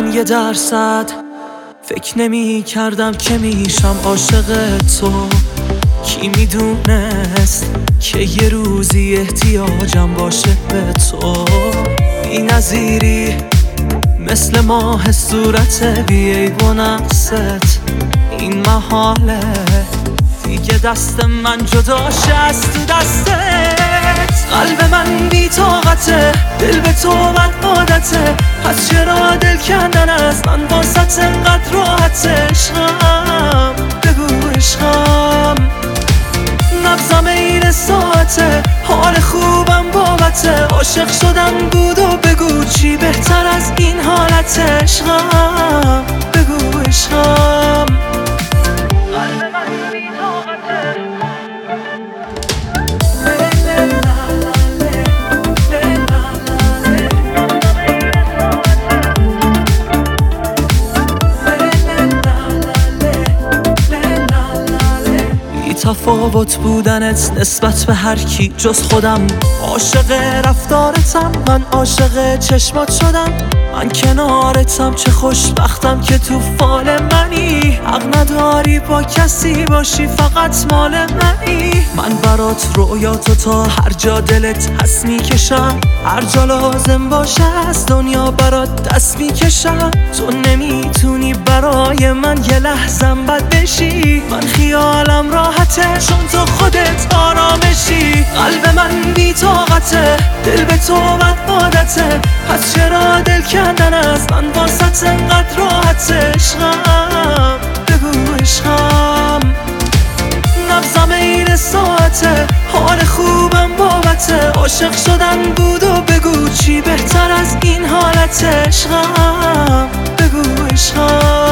من 1% فکر نمی کردم که میشم عاشق تو. کی میدونست که یه روزی احتیاجم باشه به تو. بی نظیری مثل ماه صورت بیعیب و نقصت. این محاله دیگه دست من جداشه از تو دستت. قلب من بی طاقته، دل به تو بد عادته. پس چرا دل کندن از من واسط انقدر راحته؟ عشقم بگو عشقم، نبضم این ساعته، حال خوبم بابته. عاشق شدن بود و بگو چی بهتر از این حالته؟ عشقم بگو عشقم. قلب من بی طاقته. تفاوت بودنت نسبت به هر کی جز خودم. عاشق رفتارتم، من عاشق چشمات شدم. من کنارتم، چه خوشبختم که تو فال منی. حق نداری با کسی باشی، فقط مال منی. من برات رویاتو تا هر جا دلت هست میکشم. هر جا لازم باشه از دنیا برات دست میکشم. تو نمیتونی برای من یه لحظم بد بشی. من خیالم راحته چون تو خودت آرامشی. قلب من بی طاقته، دل به تو بد عادته. پس چرا دل کندن از من واسط انقدر راحته؟ عشقم بگو عشقم، نبضم این ساعته، حال خوبم بابته. عاشق شدن بود و بگو چی بهتر از این حالته؟ عشقم بگو عشقم.